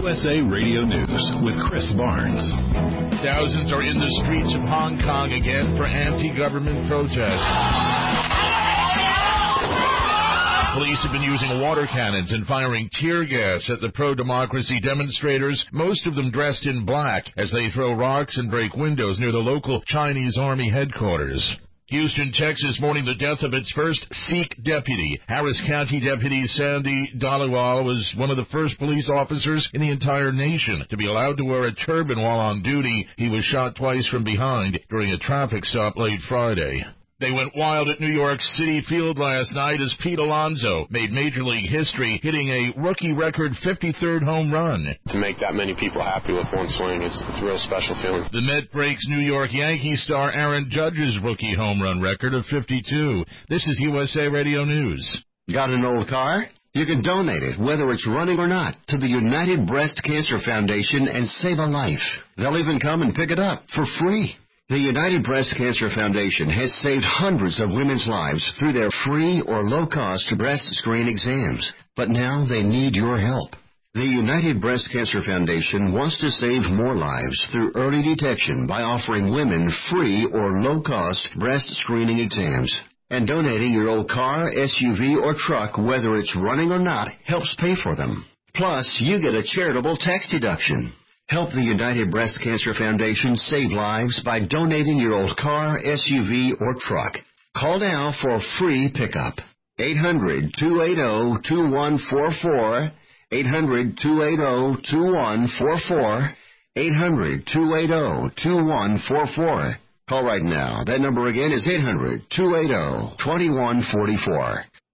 USA Radio News with Chris Barnes. Thousands are in the streets of Hong Kong again for anti-government protests. Police have been using water cannons and firing tear gas at the pro-democracy demonstrators, most of them dressed in black, as they throw rocks and break windows near the local Chinese Army headquarters. Houston, Texas, mourning the death of its first Sikh deputy. Harris County Deputy Sandy Dhaliwal was one of the first police officers in the entire nation to be allowed to wear a turban while on duty. He was shot twice from behind during a traffic stop late Friday. They went wild at New York City Field last night as Pete Alonso made Major League history, hitting a rookie record 53rd home run. To make that many people happy with one swing, it's a real special feeling. The Met breaks New York Yankee star Aaron Judge's rookie home run record of 52. This is USA Radio News. Got an old car? You can donate it, whether it's running or not, to the United Breast Cancer Foundation and save a life. They'll even come and pick it up for free. The United Breast Cancer Foundation has saved hundreds of women's lives through their free or low-cost breast screen exams, but now they need your help. The United Breast Cancer Foundation wants to save more lives through early detection by offering women free or low-cost breast screening exams. And donating your old car, SUV, or truck, whether it's running or not, helps pay for them. Plus, you get a charitable tax deduction. Help the United Breast Cancer Foundation save lives by donating your old car, SUV, or truck. Call now for a free pickup. 800-280-2144, 800-280-2144, 800-280-2144. Call right now. That number again is 800-280-2144.